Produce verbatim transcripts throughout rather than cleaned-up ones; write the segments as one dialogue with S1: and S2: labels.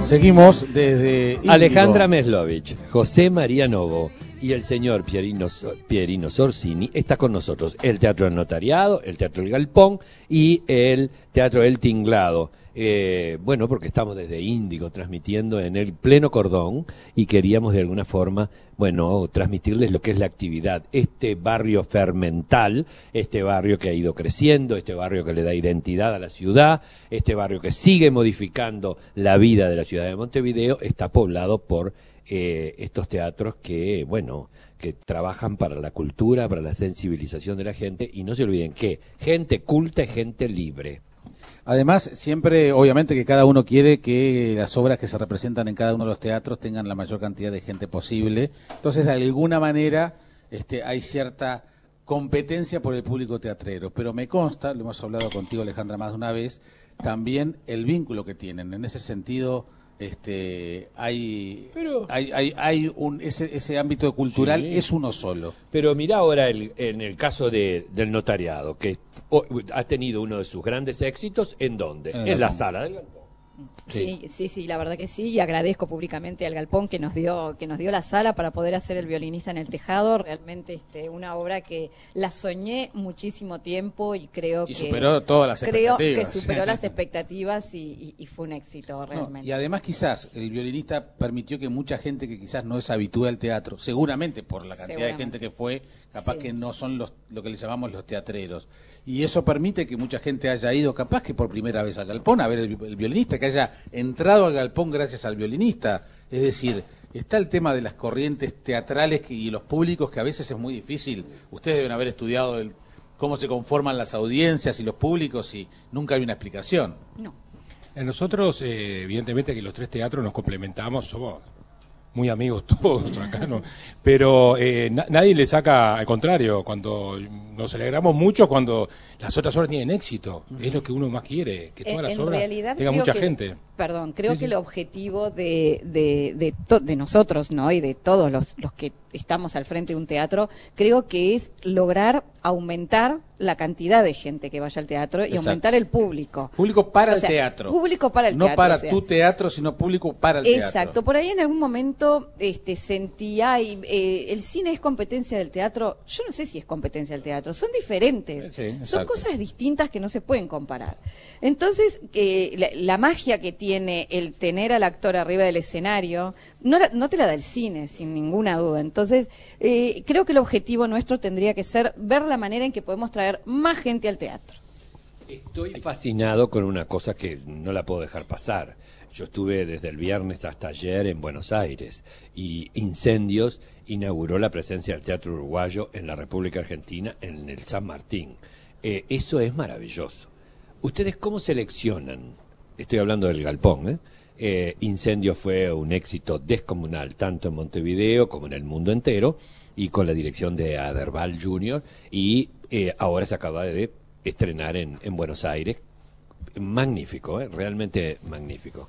S1: Seguimos desde Índigo.
S2: Alejandra Meslovich, José María Novo y el señor Pierino, Pierino Sorsini está con nosotros. El Teatro del Notariado, el Teatro del Galpón y el Teatro del Tinglado. Eh, bueno, porque estamos desde Índigo transmitiendo en el pleno cordón y queríamos de alguna forma, bueno, transmitirles lo que es la actividad. Este barrio fermental, este barrio que ha ido creciendo, este barrio que le da identidad a la ciudad, este barrio que sigue modificando la vida de la ciudad de Montevideo, está poblado por eh, estos teatros que, bueno, que trabajan para la cultura, para la sensibilización de la gente, y no se olviden que gente culta es gente libre.
S1: Además, siempre, obviamente, que cada uno quiere que las obras que se representan en cada uno de los teatros tengan la mayor cantidad de gente posible. Entonces, de alguna manera, este, hay cierta competencia por el público teatrero. Pero me consta, lo hemos hablado contigo, Alejandra, más de una vez, también el vínculo que tienen. En ese sentido, este, hay,
S2: Pero,
S1: hay, hay, hay un ese, ese ámbito cultural
S2: sí,
S1: es uno solo.
S2: Pero mirá ahora el, en el caso de, del notariado, que o, ha tenido uno de sus grandes éxitos, ¿en dónde?
S1: En,
S2: en la sala del Galpón.
S3: Sí. sí, sí, sí, la verdad que sí, y agradezco públicamente al Galpón que nos dio que nos dio la sala para poder hacer El violinista en el tejado, realmente este una obra que la soñé muchísimo tiempo y creo
S1: y
S3: que
S1: superó todas las
S3: creo
S1: expectativas.
S3: que superó las expectativas y, y, y fue un éxito realmente.
S1: No, y además quizás el violinista permitió que mucha gente que quizás no es habitual al teatro, seguramente por la cantidad de gente que fue, capaz sí. que no son los lo que le llamamos los teatreros. Y eso permite que mucha gente haya ido, capaz que por primera vez al Galpón, a ver el, el violinista, que haya entrado al Galpón gracias al violinista. Es decir, está el tema de las corrientes teatrales que, y los públicos, que a veces es muy difícil. Ustedes deben haber estudiado el, cómo se conforman las audiencias y los públicos y nunca hay una explicación.
S3: No.
S4: Nosotros, eh, evidentemente que los tres teatros nos complementamos, somos muy amigos todos acá, ¿no? Pero eh, na nadie le saca, al contrario, cuando nos alegramos mucho cuando las otras obras tienen éxito, es lo que uno más quiere, que todas
S3: en,
S4: las
S3: en
S4: obras
S3: realidad
S4: tengan
S3: creo
S4: mucha
S3: que,
S4: gente.
S3: Perdón, creo
S4: Sí,
S3: que
S4: sí.
S3: el objetivo de, de, de, to de nosotros, ¿no? Y de todos los, los que estamos al frente de un teatro, creo que es lograr aumentar la cantidad de gente que vaya al teatro y
S1: Exacto.
S3: aumentar el público.
S1: Público para
S3: O sea,
S1: el teatro.
S3: Público para el
S1: no
S3: teatro.
S1: para
S3: o sea.
S1: tu teatro, sino público para el teatro.
S3: Exacto. Por ahí en algún momento este, sentía, y, eh, el cine es competencia del teatro. Yo no sé si es competencia del teatro. Son diferentes.
S1: Sí,
S3: Son
S1: exacto.
S3: cosas distintas que no se pueden comparar. Entonces, eh, la, la magia que tiene el tener al actor arriba del escenario, no, la, no te la da el cine, sin ninguna duda. Entonces, eh, creo que el objetivo nuestro tendría que ser ver la manera en que podemos traer más gente al teatro.
S2: Estoy fascinado con una cosa que no la puedo dejar pasar. Yo estuve desde el viernes hasta ayer en Buenos Aires y Incendios inauguró la presencia del Teatro Uruguayo en la República Argentina, en el San Martín. Eh, eso es maravilloso. ¿Ustedes cómo seleccionan? Estoy hablando del Galpón, ¿eh? Eh, Incendios fue un éxito descomunal, tanto en Montevideo como en el mundo entero, y con la dirección de Aderbal junior, y eh, ahora se acaba de estrenar en, en Buenos Aires. Magnífico, ¿eh? Realmente magnífico.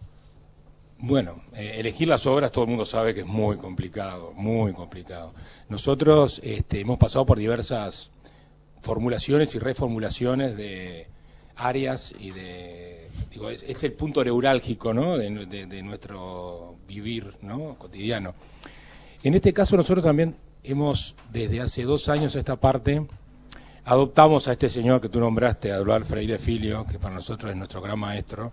S4: Bueno, eh, elegir las obras todo el mundo sabe que es muy complicado, muy complicado. Nosotros este, hemos pasado por diversas formulaciones y reformulaciones de áreas y de... Digo, es, es el punto neurálgico, ¿no? de, de, de nuestro vivir, ¿no? cotidiano. En este caso nosotros también hemos, desde hace dos años a esta parte, adoptamos a este señor que tú nombraste, a Eduardo Freire Filio, que para nosotros es nuestro gran maestro.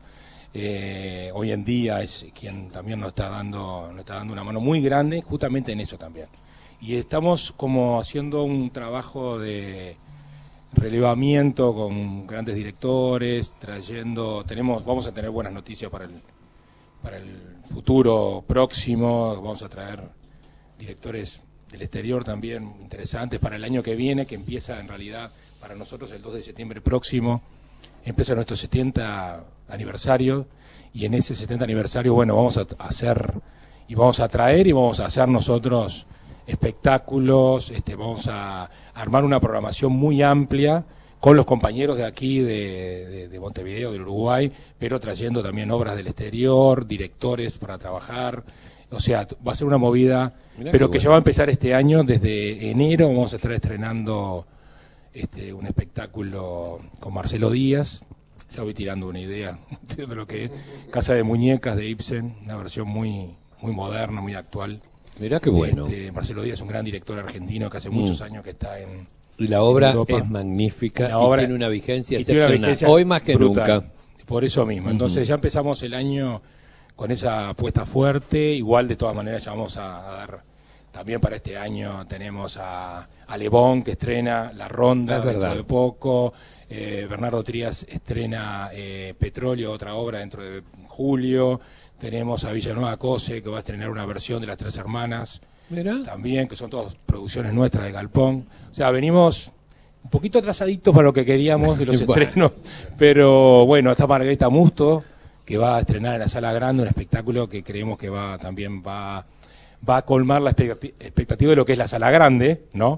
S4: Eh, hoy en día es quien también nos está dando nos está dando una mano muy grande justamente en eso también. Y estamos como haciendo un trabajo de relevamiento con grandes directores, trayendo, tenemos, vamos a tener buenas noticias para el, para el futuro próximo, vamos a traer directores del exterior también interesantes para el año que viene, que empieza en realidad para nosotros el dos de septiembre próximo, empieza nuestro setenta aniversario, y en ese setenta aniversario, bueno, vamos a hacer, y vamos a traer y vamos a hacer nosotros espectáculos, este, vamos a armar una programación muy amplia con los compañeros de aquí de, de, de Montevideo, del Uruguay, pero trayendo también obras del exterior, directores para trabajar, o sea, va a ser una movida, Mirá pero que bueno. Ya va a empezar este año, desde enero vamos a estar estrenando este, un espectáculo con Marcelo Díaz, ya voy tirando una idea de lo que es Casa de Muñecas de Ibsen, una versión muy, muy moderna, muy actual.
S2: Mirá qué bueno.
S4: Este, Marcelo Díaz es un gran director argentino que hace mm. muchos años que está en
S2: Y la obra es magnífica la obra, y tiene una vigencia excepcional, una vigencia
S4: hoy
S2: más que
S4: brutal,
S2: nunca.
S4: Por eso mismo, entonces uh-huh. ya empezamos el año con esa apuesta fuerte, igual de todas maneras ya vamos a, a dar, también para este año tenemos a, a Lebón que estrena La Ronda
S2: es
S4: dentro
S2: verdad.
S4: de poco, eh, Bernardo Trías estrena eh, Petróleo, otra obra dentro de julio, tenemos a Villanueva Cose que va a estrenar una versión de Las Tres Hermanas,
S2: ¿Mirá?
S4: También, que son todas producciones nuestras de Galpón. O sea, venimos un poquito atrasaditos para lo que queríamos de los bueno. estrenos, pero bueno, está Margarita Musto, que va a estrenar en la Sala Grande un espectáculo que creemos que va también va, va a colmar la expectativa de lo que es la Sala Grande, ¿no?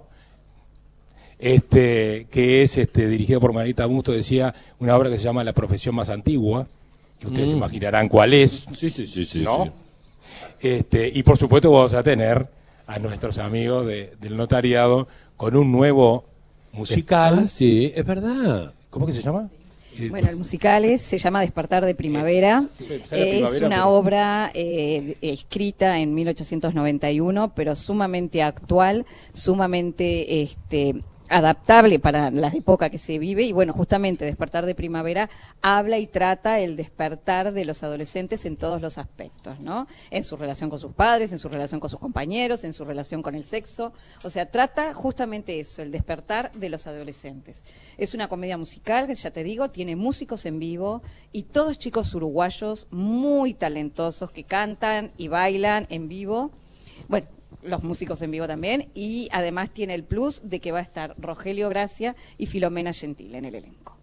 S4: Este, que es este, dirigido por Margarita Musto, decía, una obra que se llama La Profesión Más Antigua, que ustedes mm. imaginarán cuál es.
S2: Sí, sí, sí, sí.
S4: ¿no?
S2: sí.
S4: Este, y por supuesto vamos a tener a nuestros amigos de, del notariado con un nuevo musical.
S2: Ah, sí, es verdad.
S4: ¿Cómo que se llama?
S3: Bueno, el musical es, se llama Despertar de Primavera. Es, es primavera, una pero... obra eh, escrita en mil ochocientos noventa y uno, pero sumamente actual, sumamente este, adaptable para la época que se vive. Y bueno, justamente Despertar de Primavera habla y trata el despertar de los adolescentes en todos los aspectos, ¿no? En su relación con sus padres, en su relación con sus compañeros, en su relación con el sexo. O sea, trata justamente eso, el despertar de los adolescentes. Es una comedia musical, que ya te digo, tiene músicos en vivo y todos chicos uruguayos muy talentosos que cantan y bailan en vivo. Bueno, los músicos en vivo también, y además tiene el plus de que va a estar Rogelio Gracia y Filomena Gentile en el elenco.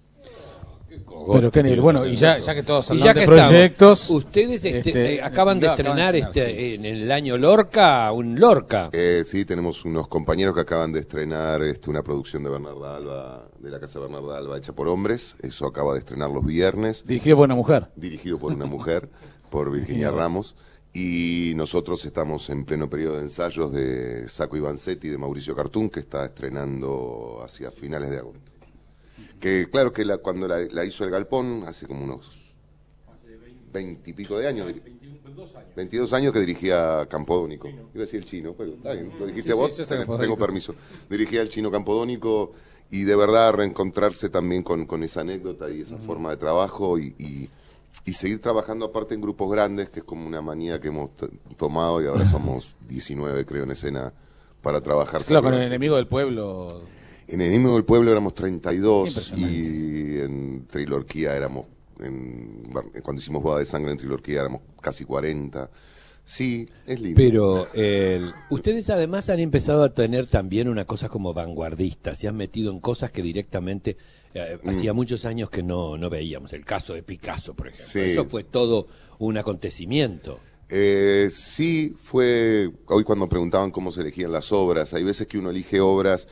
S1: Pero qué nivel, bueno, y ya, ya que todos
S2: hablan
S1: de proyectos,
S2: estamos, ustedes este,
S1: este,
S2: eh, acaban de estrenar,
S1: acaban de estrenar
S2: este,
S1: sí.
S2: en el año Lorca, un Lorca.
S5: Eh, sí, tenemos unos compañeros que acaban de estrenar este, una producción de Bernarda Alba, de la Casa Bernarda Alba, hecha por hombres. Eso acaba de estrenar los viernes.
S1: Dirigido por una mujer.
S5: Dirigido por una mujer, por Virginia Ramos. Y nosotros estamos en pleno periodo de ensayos de Sacco y Vanzetti de Mauricio Cartún, que está estrenando hacia finales de agosto. Que claro que la, cuando la, la hizo el Galpón, hace como unos veintipico de años, veintidós años que dirigía Campodónico. Iba a decir el chino, pero está bien, lo dijiste sí, vos, sí, tengo, tengo permiso. Dirigía el chino Campodónico y de verdad reencontrarse también con, con esa anécdota y esa uh-huh. forma de trabajo y... y Y seguir trabajando aparte en grupos grandes, que es como una manía que hemos t- tomado y ahora somos diecinueve, creo, en escena para trabajar.
S1: Claro, con el enemigo del pueblo.
S5: En el enemigo del pueblo éramos treinta y dos y en Trilorquía éramos, en, cuando hicimos Boda de Sangre en Trilorquía éramos casi cuarenta. Sí, es lindo.
S2: Pero eh, ustedes además han empezado a tener también una cosa como vanguardistas, se han metido en cosas que directamente eh, mm. hacía muchos años que no, no veíamos. El caso de Picasso, por ejemplo. Sí. Eso fue todo un acontecimiento.
S5: Eh, sí, fue, hoy cuando preguntaban cómo se elegían las obras, hay veces que uno elige obras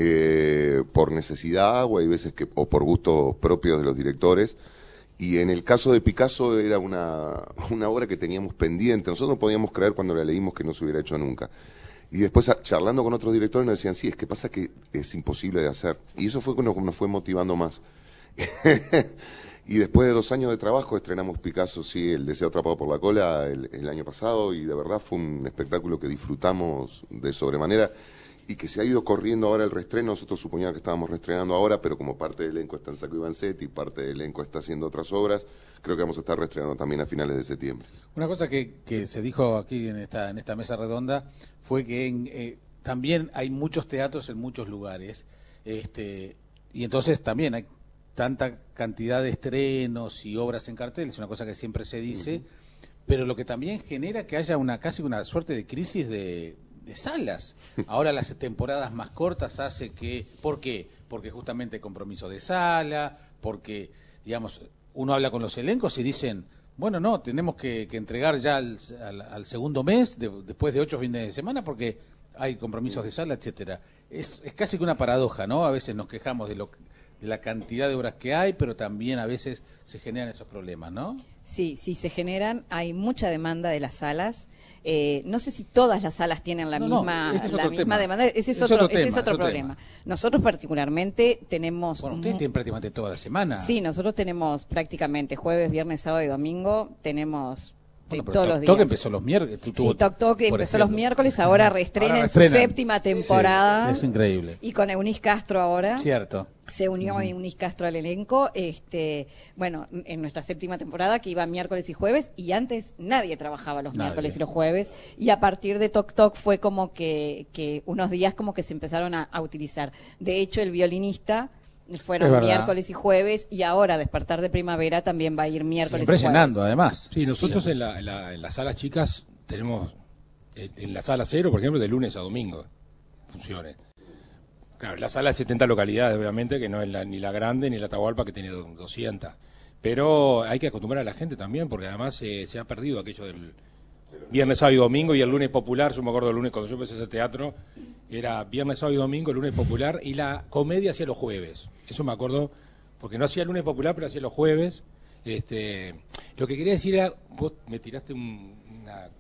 S5: eh, por necesidad o hay veces que o por gustos propios de los directores. Y en el caso de Picasso era una, una obra que teníamos pendiente. Nosotros no podíamos creer cuando la leímos que no se hubiera hecho nunca. Y después, charlando con otros directores, nos decían, sí, es que pasa que es imposible de hacer. Y eso fue cuando nos fue motivando más. Y después de dos años de trabajo, estrenamos Picasso, sí, El Deseo Atrapado por la Cola, el, el año pasado. Y de verdad fue un espectáculo que disfrutamos de sobremanera. Y que se ha ido corriendo ahora el reestreno. Nosotros suponíamos que estábamos reestrenando ahora, pero como parte del elenco está en Sacco y Vanzetti y parte del elenco está haciendo otras obras, creo que vamos a estar reestrenando también a finales de septiembre.
S1: Una cosa que, que se dijo aquí en esta, en esta mesa redonda fue que en, eh, también hay muchos teatros en muchos lugares, este, y entonces también hay tanta cantidad de estrenos y obras en cartel, es una cosa que siempre se dice, uh-huh. pero lo que también genera que haya una casi una suerte de crisis de... de salas. Ahora las temporadas más cortas hace que... ¿Por qué? Porque justamente hay compromiso de sala, porque, digamos, uno habla con los elencos y dicen, bueno, no, tenemos que, que entregar ya al, al, al segundo mes, de, después de ocho fines de semana, porque hay compromisos de sala, etcétera. Es, es casi que una paradoja, ¿no? A veces nos quejamos de lo de la cantidad de obras que hay, pero también a veces se generan esos problemas, ¿no?
S3: Sí, sí, se generan, hay mucha demanda de las salas. Eh, no sé si todas las salas tienen la
S1: No, no,
S3: misma,
S1: ese es
S3: la
S1: otro
S3: misma
S1: tema.
S3: demanda, ese es,
S1: Es
S3: otro,
S1: otro
S3: ese
S1: tema,
S3: es otro
S1: es otro
S3: problema.
S1: tema.
S3: Nosotros particularmente tenemos...
S1: Bueno, ustedes
S3: mu-
S1: tienen prácticamente toda la semana.
S3: Sí, nosotros tenemos prácticamente jueves, viernes, sábado y domingo, tenemos de
S1: Bueno, pero
S3: todos
S1: Toc
S3: los días.
S1: Toc empezó los miércoles. tu-
S3: Sí,
S1: tuvo-
S3: Toc Toc
S1: por
S3: empezó
S1: ejemplo.
S3: los miércoles, ahora reestrena
S1: Ahora
S3: en su
S1: reestrenan.
S3: séptima temporada.
S1: Sí, es increíble.
S3: Y con Eunice Castro ahora.
S1: Cierto.
S3: Se unió Eunice Castro al elenco, este, bueno, en nuestra séptima temporada que iba miércoles y jueves, y antes nadie trabajaba los
S1: Nadie.
S3: miércoles y los jueves, y a partir de Toc Toc fue como que, que unos días como que se empezaron a, a utilizar. De hecho, el violinista
S1: Es
S3: fueron
S1: verdad.
S3: miércoles y jueves, y ahora Despertar de Primavera también va a ir miércoles
S1: Siempre
S3: y jueves.
S1: llenando, además.
S4: Sí, nosotros en, la, en, la- en las salas chicas tenemos, en, en la sala cero, por ejemplo, de lunes a domingo, funciones. Claro, la sala de setenta localidades, obviamente, que no es la, ni la grande ni la Atahualpa, que tiene do- doscientas. Pero hay que acostumbrar a la gente también, porque además eh, se ha perdido aquello del viernes, sábado y domingo, y el lunes popular. Yo me acuerdo el lunes cuando yo empecé ese teatro, era viernes, sábado y domingo, el lunes popular, y la comedia hacía los jueves. Eso me acuerdo, porque no hacía el lunes popular, pero hacía los jueves. Este, lo que quería decir era, vos me tiraste un- una,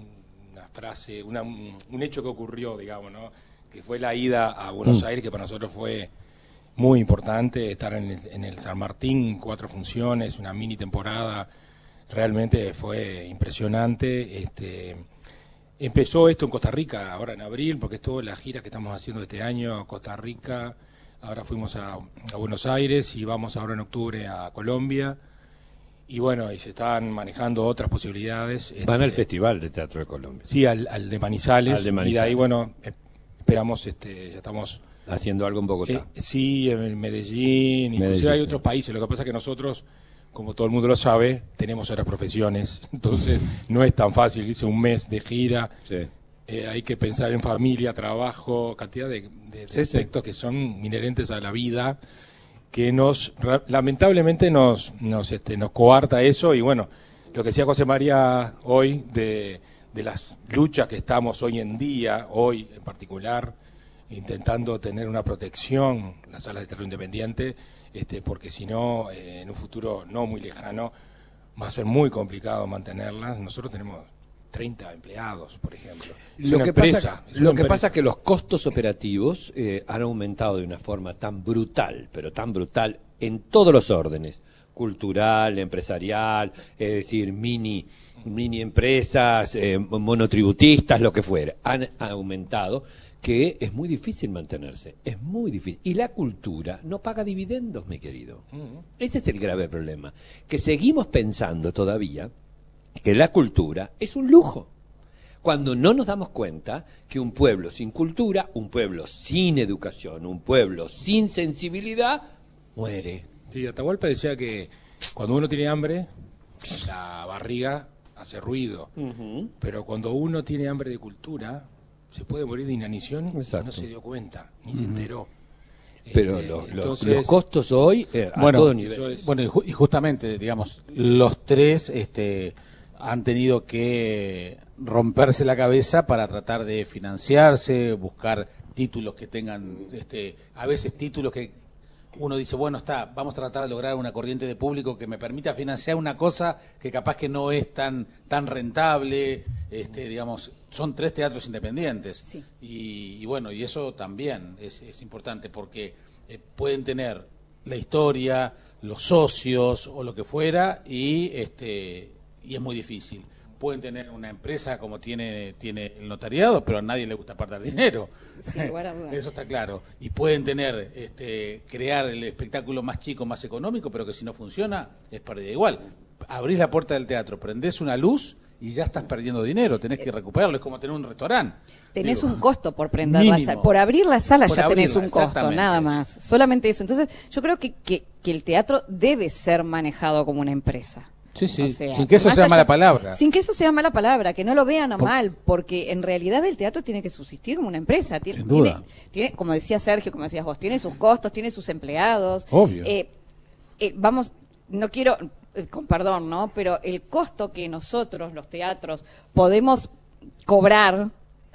S4: una frase, una- un, un hecho que ocurrió, digamos, ¿no? Que fue la ida a Buenos Aires, que para nosotros fue muy importante, estar en el, en el San Martín, cuatro funciones, una mini temporada, realmente fue impresionante. Este, empezó esto en Costa Rica, ahora en abril, porque es toda la gira que estamos haciendo este año, Costa Rica, ahora fuimos a, a Buenos Aires y vamos ahora en octubre a Colombia. Y bueno, y se están manejando otras posibilidades.
S2: Van
S4: este,
S2: al Festival de Teatro de Colombia,
S4: Sí, al, al de Manizales.
S2: Al de
S4: Y de
S2: Manizales.
S4: ahí, bueno, eh, esperamos, este, ya estamos...
S2: haciendo algo en Bogotá.
S4: eh, sí, en Medellín, inclusive
S2: Medellín,
S4: hay
S2: sí.
S4: otros países. Lo que pasa es que nosotros, como todo el mundo lo sabe, tenemos otras profesiones. Entonces, no es tan fácil irse un mes de gira.
S2: Sí.
S4: Eh, hay que pensar en familia, trabajo, cantidad de, de- de
S2: Sí, sí.
S4: aspectos que son inherentes a la vida, que nos ra- lamentablemente nos nos este, nos coarta eso. Y bueno, lo que decía José María hoy de, de las luchas que estamos hoy en día, hoy en particular, intentando tener una protección, las salas de teatro independiente, este, porque si no, eh, en un futuro no muy lejano, va a ser muy complicado mantenerlas. Nosotros tenemos treinta empleados, por ejemplo. Es
S2: Lo
S4: una
S2: que
S4: empresa,
S2: pasa,
S4: es una
S2: lo que
S4: empresa.
S2: pasa es que los costos operativos eh, han aumentado de una forma tan brutal, pero tan brutal en todos los órdenes, cultural, empresarial, es decir, mini mini empresas, eh, monotributistas, lo que fuera, han aumentado, que es muy difícil mantenerse, es muy difícil. Y la cultura no paga dividendos, mi querido. Ese es el grave problema, que seguimos pensando todavía que la cultura es un lujo, cuando no nos damos cuenta que un pueblo sin cultura, un pueblo sin educación, un pueblo sin sensibilidad, muere.
S4: Sí, Atahualpa decía que cuando uno tiene hambre, la barriga hace ruido, pero cuando uno tiene hambre de cultura, se puede morir de inanición y
S2: Exacto.
S4: no se dio cuenta, ni se enteró.
S2: Pero
S4: Este,
S2: lo- lo-
S4: entonces,
S2: los costos hoy, eh, a
S1: Bueno,
S2: todo
S4: eso
S2: nivel.
S4: es-
S1: Bueno, y, ju- y justamente, digamos, los tres este, han tenido que romperse la cabeza para tratar de financiarse, buscar títulos que tengan, este, a veces títulos que uno dice, bueno, está, vamos a tratar de lograr una corriente de público que me permita financiar una cosa que capaz que no es tan tan rentable, este, digamos, son tres teatros independientes.
S3: Sí.
S1: Y, y bueno, y eso también es, es importante porque eh, pueden tener la historia, los socios o lo que fuera y este y es muy difícil. Pueden tener una empresa como tiene tiene el notariado, pero a nadie le gusta perder dinero.
S3: Sin lugar a dudas.
S1: Eso está claro. Y pueden tener, este, crear el espectáculo más chico, más económico, pero que si no funciona es pérdida igual. Abrís la puerta del teatro, prendés una luz y ya estás perdiendo dinero. Tenés que recuperarlo. Es como tener un restaurante.
S3: Tenés
S1: Digo,
S3: un costo por prender la
S1: mínimo.
S3: sala, por abrir la sala
S1: Por
S3: ya tenés
S1: abrirla,
S3: un costo,
S1: exactamente.
S3: nada más, solamente eso. Entonces, yo creo que, que, que el teatro debe ser manejado como una empresa.
S1: Sí, sí.
S3: O sea,
S1: sin que eso
S3: más
S1: sea
S3: allá-
S1: mala palabra.
S3: Sin que eso sea mala palabra, que no lo vean a
S1: Por-
S3: mal, porque en realidad el teatro tiene que subsistir como una empresa. Tiene,
S1: Sin duda.
S3: tiene, tiene, como decía Sergio, como decías vos, tiene sus costos, tiene sus empleados.
S1: Obvio.
S3: Eh, eh, vamos, no quiero, eh, con perdón, ¿no? Pero el costo que nosotros, los teatros, podemos cobrar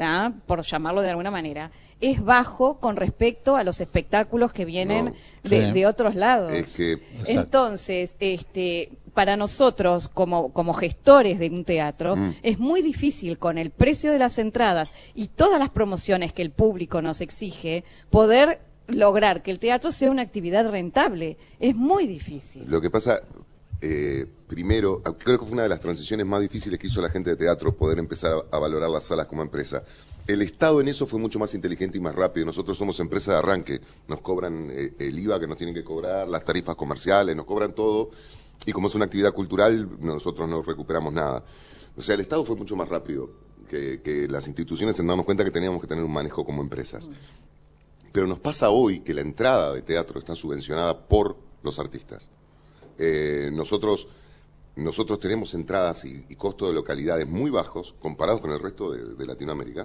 S3: ¿tá? Por llamarlo de alguna manera, es bajo con respecto a los espectáculos que vienen
S5: No,
S3: de,
S1: sí.
S3: de otros lados.
S5: Es que
S3: Entonces, este, para nosotros como, como gestores de un teatro,
S5: Mm.
S3: es muy difícil con el precio de las entradas y todas las promociones que el público nos exige, poder lograr que el teatro sea una actividad rentable. Es muy difícil.
S5: lo que pasa, eh, primero, creo que fue una de las transiciones más difíciles que hizo la gente de teatro, poder empezar a, a valorar las salas como empresa. El Estado en eso fue mucho más inteligente y más rápido. Nosotros somos empresa de arranque, nos cobran eh, el I V A que nos tienen que cobrar, las tarifas comerciales, nos cobran todo, y como es una actividad cultural, nosotros no recuperamos nada. O sea, el Estado fue mucho más rápido que, que las instituciones en darnos cuenta que teníamos que tener un manejo como empresas. Pero nos pasa hoy que la entrada de teatro está subvencionada por los artistas. Eh, nosotros, nosotros tenemos entradas y, y costos de localidades muy bajos comparados con el resto de, de Latinoamérica.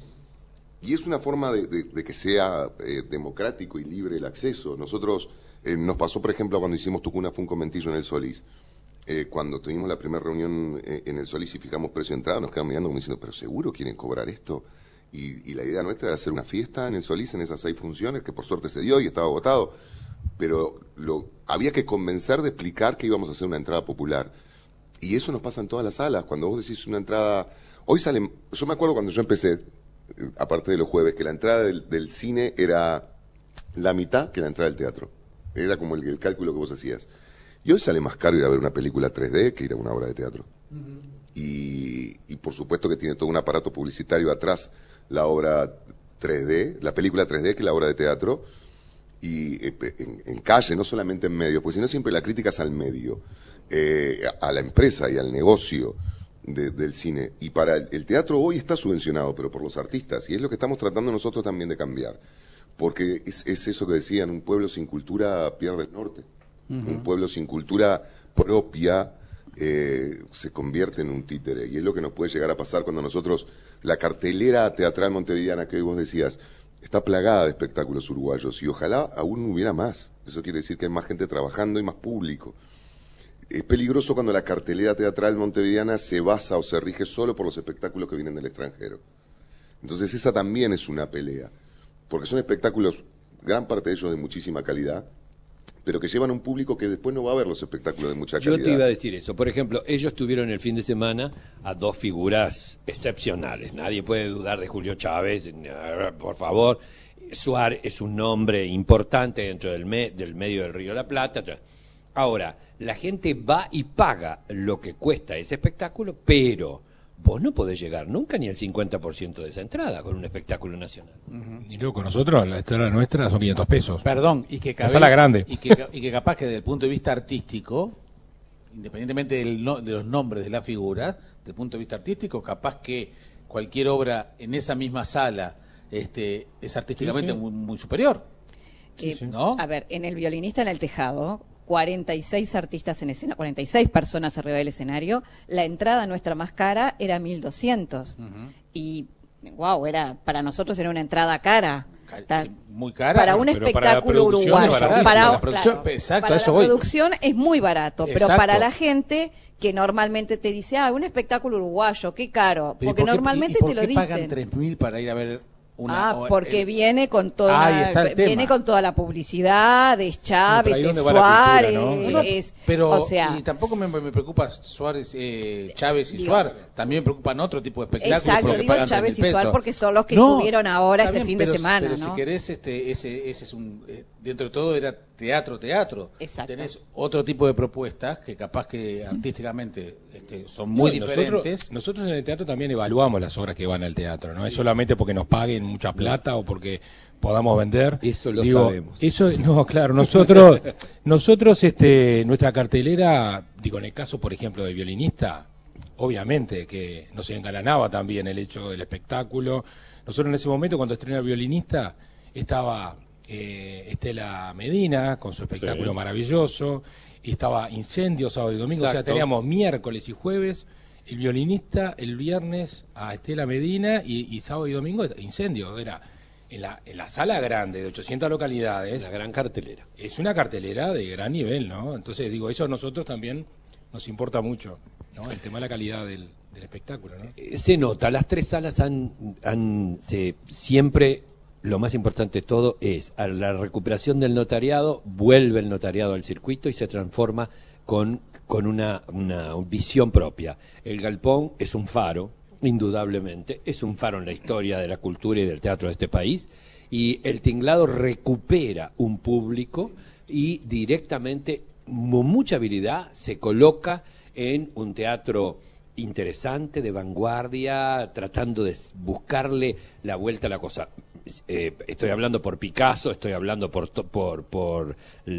S5: Y es una forma de, de, de que sea eh, democrático y libre el acceso. Nosotros, eh, nos pasó, por ejemplo, cuando hicimos Tucuna fue un conventillo en el Solís. Eh, cuando tuvimos la primera reunión eh, en el Solís y fijamos precio de entrada, nos quedaban mirando como diciendo, ¿pero seguro quieren cobrar esto? Y, y la idea nuestra era hacer una fiesta en el Solís, en esas seis funciones, que por suerte se dio y estaba agotado. Pero lo, había que convencer de explicar que íbamos a hacer una entrada popular. Y eso nos pasa en todas las salas. Cuando vos decís una entrada... Hoy salen... Yo me acuerdo cuando yo empecé, eh, aparte de los jueves, que la entrada del, del cine era la mitad que la entrada del teatro. Era como el, el cálculo que vos hacías. Y hoy sale más caro ir a ver una película tres D que ir a una obra de teatro. Uh-huh. y, y por supuesto que tiene todo un aparato publicitario atrás la obra tres D, la película tres D que la obra de teatro. Y eh, en, en calle, no solamente en medios, porque si no siempre la crítica es al medio, eh, a la empresa y al negocio de, del cine. Y para el, el teatro hoy está subvencionado, pero por los artistas, y es lo que estamos tratando nosotros también de cambiar. Porque es, es eso que decían, un pueblo sin cultura pierde el norte. Uh-huh. Un pueblo sin cultura propia eh, se convierte en un títere. Y es lo que nos puede llegar a pasar cuando nosotros, la cartelera teatral montevideana que hoy vos decías, está plagada de espectáculos uruguayos y ojalá aún hubiera más. Eso quiere decir que hay más gente trabajando y más público. Es peligroso cuando la cartelera teatral montevideana se basa o se rige solo por los espectáculos que vienen del extranjero. Entonces esa también es una pelea, porque son espectáculos, gran parte de ellos de muchísima calidad, pero que llevan a un público que después no va a ver los espectáculos de mucha calidad.
S2: Yo te iba a decir eso. Por ejemplo, ellos tuvieron el fin de semana a dos figuras excepcionales. Nadie puede dudar de Julio Chávez, por favor. Suárez es un nombre importante dentro del, me, del medio del Río de la Plata. Ahora, la gente va y paga lo que cuesta ese espectáculo, pero vos no podés llegar nunca ni al cincuenta por ciento de esa entrada con un espectáculo nacional.
S4: Uh-huh. Y luego con nosotros, la entrada nuestra son quinientos pesos.
S1: Perdón, y que, cabe,
S4: la sala grande.
S1: Y que, y que capaz que desde el punto de vista artístico, independientemente del no, de los nombres de las figuras, desde el punto de vista artístico, capaz que cualquier obra en esa misma sala este, es artísticamente sí, sí. Muy, muy superior.
S3: Eh, sí, sí. ¿No? A ver, en El violinista en el tejado, cuarenta y seis artistas en escena, cuarenta y seis personas arriba del escenario, la entrada nuestra más cara era mil doscientos. Uh-huh. Y, wow, era, para nosotros era una entrada cara.
S1: Sí, muy cara.
S3: Para un espectáculo
S4: para
S3: uruguayo.
S1: Para,
S3: para,
S1: la producción,
S3: claro,
S1: exacto,
S3: para
S1: eso
S3: la
S1: voy.
S3: producción es muy barato,
S1: Exacto.
S3: pero para la gente que normalmente te dice, ah, un espectáculo uruguayo, qué caro. Porque
S1: ¿por qué,
S3: normalmente
S1: y, y por
S3: te lo
S1: qué
S3: dicen.
S1: pagan tres mil para ir a ver una,
S3: ah, porque
S1: el...
S3: viene con toda
S1: ah,
S3: viene con toda la publicidad de Chávez,
S4: no,
S3: es Suárez,
S4: cultura,
S1: ¿no?
S3: es,
S1: pero
S3: o sea,
S1: y tampoco me, me preocupa Suárez, eh, Chávez y digo, Suárez, también me preocupan otro tipo de espectáculos.
S3: Exacto, digo Chávez y Suárez porque son los que no, estuvieron ahora este bien, fin
S1: pero,
S3: de semana,
S1: pero
S3: ¿no?
S1: si querés, este, ese, ese es un, eh, dentro de todo era teatro, teatro.
S3: Exacto.
S1: Tenés otro tipo de propuestas que capaz que sí. artísticamente este, son muy no, diferentes.
S4: Nosotros, nosotros en el teatro también evaluamos las obras que van al teatro, no sí. es solamente porque nos paguen mucha plata o porque podamos vender.
S2: Eso lo
S4: digo,
S2: sabemos.
S4: Eso, no, claro, nosotros, nosotros, este, nuestra cartelera, digo, en el caso, por ejemplo, de violinista, obviamente que nos engalanaba también el hecho del espectáculo. Nosotros en ese momento, cuando estrenó el violinista, estaba eh, Estela Medina con su espectáculo sí. maravilloso, y estaba Incendio sábado y domingo. Exacto. O sea, teníamos miércoles y jueves el violinista, el viernes a Estela Medina y, y sábado y domingo Incendio. Era en la, en la sala grande de ochocientas localidades.
S2: La gran cartelera.
S4: Es una cartelera de gran nivel, ¿no? Entonces, digo, eso a nosotros también nos importa mucho, ¿no? El tema de la calidad del, del espectáculo, ¿no?
S2: Eh, Se nota, las tres salas han, han se, siempre, lo más importante de todo es, a la recuperación del notariado, vuelve el notariado al circuito y se transforma con, con una, una visión propia. El Galpón es un faro, indudablemente, es un faro en la historia de la cultura y del teatro de este país, y el Tinglado recupera un público y directamente, con mucha habilidad, se coloca en un teatro interesante, de vanguardia, tratando de buscarle la vuelta a la cosa. Eh, estoy hablando por Picasso, estoy hablando por por por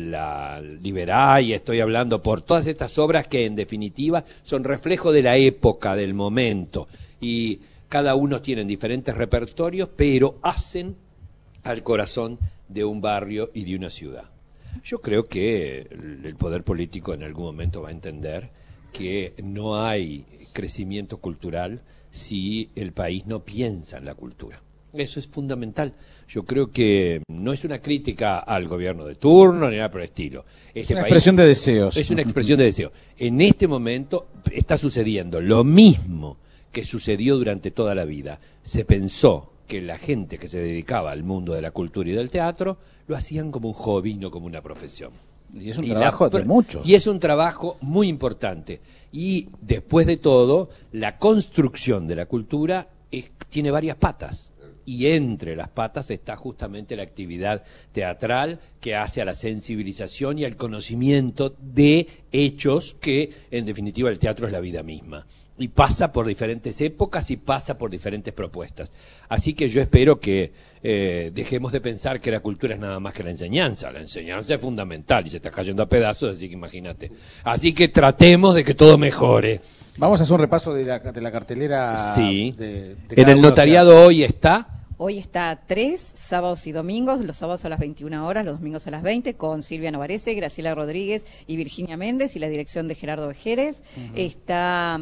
S2: la Liberay, estoy hablando por todas estas obras que en definitiva son reflejo de la época, del momento, y cada uno tiene diferentes repertorios, pero hacen al corazón de un barrio y de una ciudad. Yo creo que el poder político en algún momento va a entender que no hay crecimiento cultural si el país no piensa en la cultura. Eso es fundamental. Yo creo que no es una crítica al gobierno de turno ni nada por el estilo. Este
S1: es una
S2: país
S1: expresión de deseos.
S2: Es una expresión de deseo. En este momento está sucediendo lo mismo que sucedió durante toda la vida. Se pensó que la gente que se dedicaba al mundo de la cultura y del teatro lo hacían como un hobby, no como una profesión.
S1: Y es un
S2: y
S1: trabajo
S2: la,
S1: de muchos.
S2: Y es un trabajo muy importante. Y después de todo, la construcción de la cultura es, tiene varias patas. Y entre las patas está justamente la actividad teatral que hace a la sensibilización y al conocimiento de hechos que, en definitiva, el teatro es la vida misma. Y pasa por diferentes épocas y pasa por diferentes propuestas. Así que yo espero que eh, dejemos de pensar que la cultura es nada más que la enseñanza. La enseñanza es fundamental y se está cayendo a pedazos, así que imagínate. Así que tratemos de que todo mejore.
S1: Vamos a hacer un repaso de la, de la cartelera.
S2: Sí.
S1: De, de
S2: en el notariado hoy está...
S3: Hoy está tres, sábados y domingos, los sábados a las veintiuna horas, los domingos a las veinte, con Silvia Novarese, Graciela Rodríguez y Virginia Méndez, y la dirección de Gerardo Vejeres. Uh-huh. Está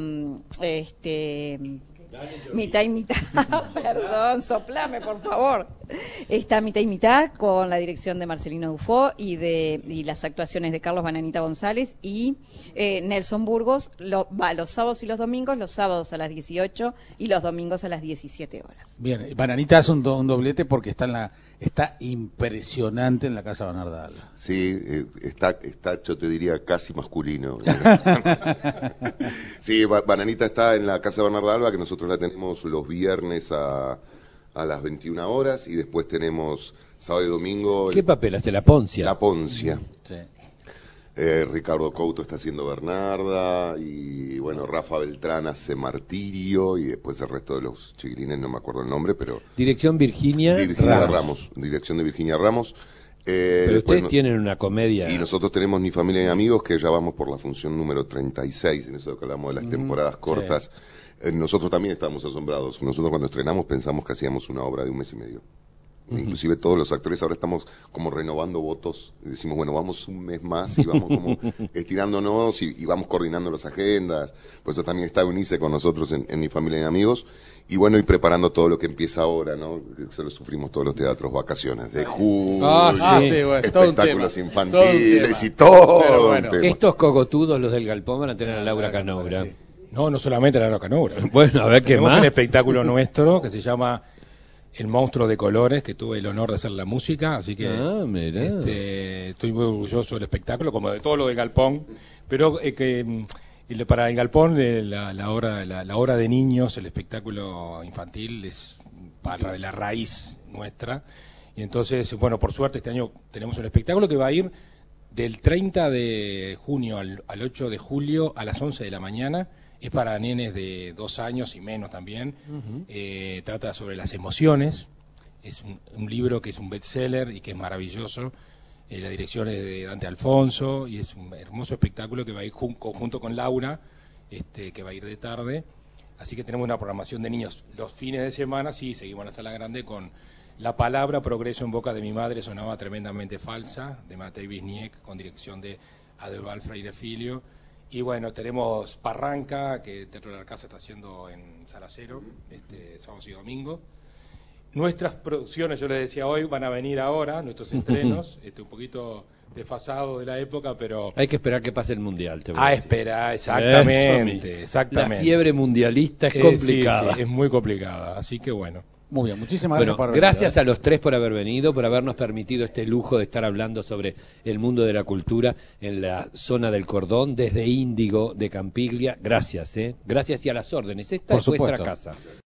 S3: este mitad y mitad, perdón, soplame por favor. Está mitad y mitad con la dirección de Marcelino Dufo y de y las actuaciones de Carlos Bananita González y eh, Nelson Burgos. Lo, va los sábados y los domingos, los sábados a las dieciocho y los domingos a las diecisiete horas.
S1: Bien, Bananita hace un, do, un doblete porque está en la está impresionante en la Casa Bernardal.
S5: Sí, eh, está, está, yo te diría, casi masculino. Sí, Bananita está en la Casa Bernardal, que nosotros la tenemos los viernes a, a las veintiuna horas, y después tenemos sábado y domingo.
S2: ¿Qué papel hace? La Poncia.
S5: La Poncia.
S1: Sí.
S5: Eh, Ricardo Couto está haciendo Bernarda, y bueno, Rafa Beltrán hace Martirio, y después el resto de los chiquilines, no me acuerdo el nombre, pero...
S2: Dirección Virginia,
S5: Virginia
S2: Ramos.
S5: Ramos. Dirección de Virginia Ramos. Eh,
S2: pero ustedes
S5: no,
S2: tienen una comedia...
S5: Y nosotros tenemos Ni Familia ni Amigos, que ya vamos por la función número treinta y seis, en eso que hablamos de las mm, temporadas cortas. Sí. Eh, nosotros también estábamos asombrados. Nosotros cuando estrenamos pensamos que hacíamos una obra de un mes y medio. Uh-huh. Inclusive todos los actores ahora estamos como renovando votos, y decimos, bueno, vamos un mes más y vamos como estirándonos y, y vamos coordinando las agendas. Por eso también está Eunice con nosotros en, en Mi Familia y Amigos, y bueno, y preparando todo lo que empieza ahora, ¿no? Eso lo sufrimos todos los teatros, vacaciones de julio,
S2: ah, sí,
S5: bueno, espectáculos
S1: todo
S5: infantiles
S1: todo
S5: y todo.
S1: bueno,
S2: estos cogotudos, los del Galpón, van a tener a Laura Canobra.
S4: Sí. No, no solamente a Laura Canobra.
S2: Bueno, a ver qué
S4: Tenemos
S2: más.
S4: un espectáculo nuestro que se llama El Monstruo de Colores, que tuve el honor de hacer la música, así que
S2: ah,
S4: este, estoy muy orgulloso del espectáculo, como de todo lo de Galpón, pero eh, que y para el Galpón de la, la hora la, la hora de niños, el espectáculo infantil es para de la raíz nuestra, y entonces, bueno, por suerte este año tenemos un espectáculo que va a ir del treinta de junio al, al ocho de julio a las once de la mañana. Es para nenes de dos años y menos también. Uh-huh. Eh, trata sobre las emociones. Es un, un libro que es un bestseller y que es maravilloso. Eh, la dirección es de Dante Alfonso, y es un hermoso espectáculo que va a ir jun- junto con Laura, este, que va a ir de tarde. Así que tenemos una programación de niños. Los fines de semana, sí, seguimos en la sala grande con La Palabra Progreso en boca de mi madre, sonaba tremendamente falsa, de Matei Wisniewski, con dirección de Adelbal Freire Filio. Y bueno, tenemos Parranca, que Teatro de la Casa está haciendo en Sala Cero, este, sábados y domingo. nuestras producciones, yo les decía hoy, van a venir ahora, nuestros estrenos, este, un poquito desfasado de la época, pero...
S2: Hay que esperar que pase el Mundial. Te voy
S4: a,
S2: a
S4: a
S2: decir.
S4: esperar, exactamente,
S2: Eso,
S4: exactamente.
S2: La fiebre mundialista es
S4: Eh,
S2: complicada.
S4: sí, sí, es muy complicada, así que bueno.
S1: Muy bien, muchísimas gracias
S2: Bueno,
S1: por haber
S2: gracias
S1: venido,
S2: a los tres por haber venido, por habernos permitido este lujo de estar hablando sobre el mundo de la cultura en la zona del Cordón, desde Índigo de Campiglia. Gracias, ¿eh? Gracias y a las órdenes. Esta
S1: Por
S2: es vuestra
S1: supuesto.
S2: casa.